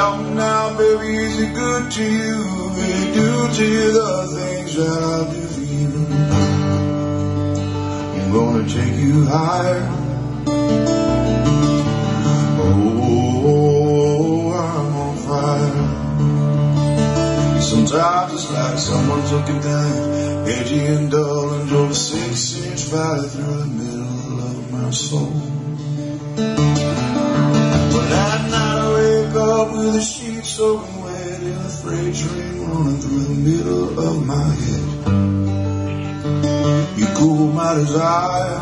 Tell me now, baby, is it good to you? Will it do to you the things that I do for you? I'm gonna take you higher. Oh, I'm on fire. Sometimes it's like someone took a knife, edgy and dull, and drove a 6-inch valley through the middle of my soul. But at night I wake up with the sheets soaking wet and a freight train running through the middle of my head. You cool my desire.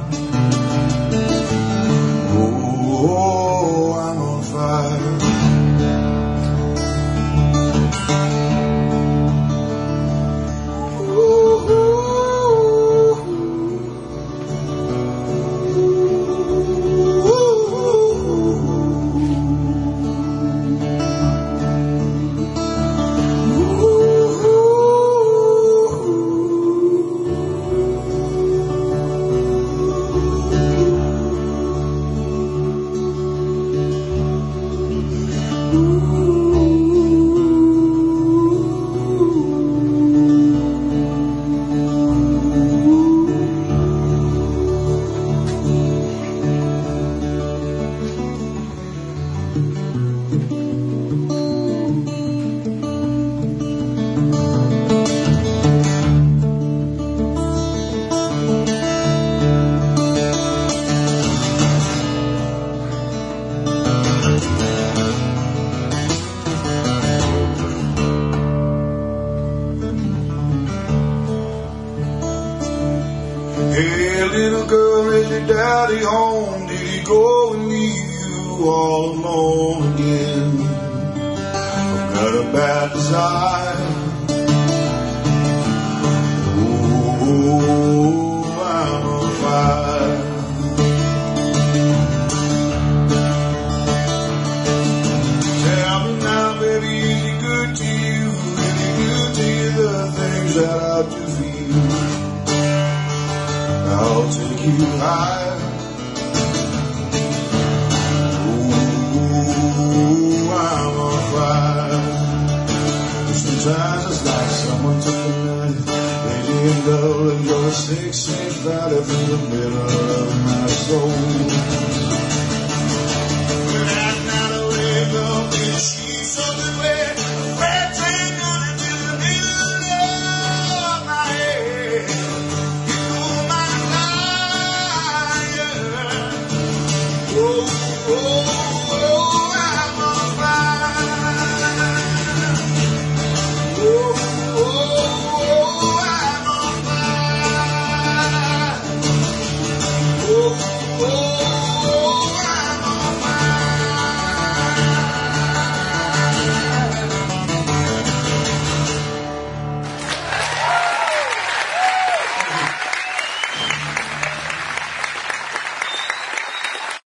Oh, I'm on fire. Hey, little girl, is your daddy home? Did he go and leave you all alone again? I've got a bad desire. Oh, I'm on fire. Tell me now, baby, is he good to you? Is he good to you the things that I do for you? I'll take you higher. Oh, I'm on fire. Sometimes it's like someone took a knife, edgy and dull, and drove a 6-inch valley through the middle of my soul.